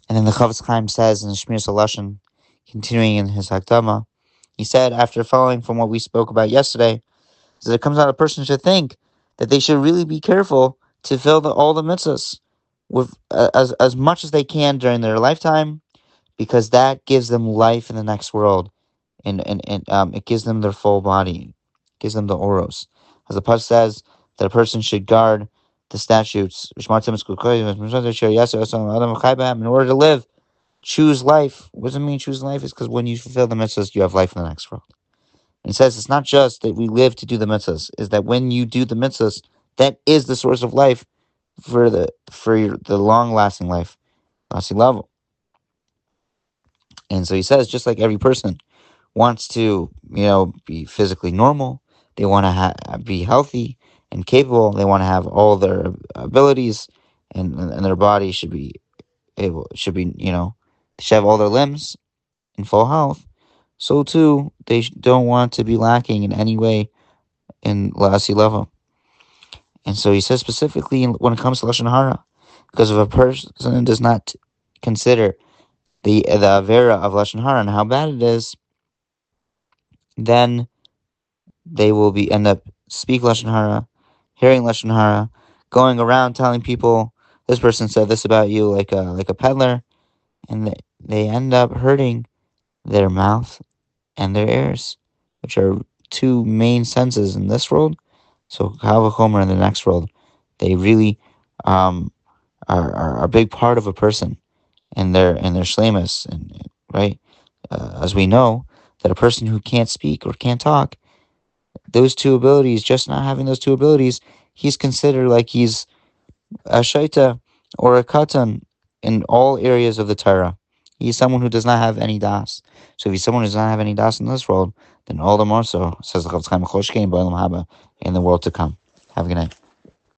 And then the Chofetz Chaim says in Shmiras HaLashon, continuing in his Hakdama, he said, after following from what we spoke about yesterday, that it comes out a person should think that they should really be careful to fill all the mitzvahs with as much as they can during their lifetime, because that gives them life in the next world, and it gives them their full body, gives them the oros. As the Pasuk says, that a person should guard the statutes in order to live. Choose life. What does it mean choose life? Is because when you fulfill the mitzvahs, you have life in the next world. And it says it's not just that we live to do the mitzvahs, is that when you do the mitzvahs, that is the source of life for the long lasting life, lasting level. And so he says, just like every person wants to, be physically normal, they want to be healthy and capable, they want to have all their abilities, and their body should be they should have all their limbs in full health. So too, they don't want to be lacking in any way in La'asi level. And so he says specifically when it comes to Lashon Hara, because if a person does not consider the Avera of Lashon Hara and how bad it is, then they will end up speak Lashon Hara, hearing Lashon Hara, going around telling people this person said this about you, like a peddler, and they end up hurting their mouth and their ears, which are two main senses in this world. So Kal v'chomer in the next world, they really are a big part of a person and their shlemus, and right, as we know that a person who can't speak or can't talk, those two abilities, just not having those two abilities, he's considered like he's a shaita or a katan in all areas of the Torah. He's someone who does not have any das. So if he's someone who does not have any das in this world, then all the more so, says the Chofetz Chaim, in the world to come. Have a good night.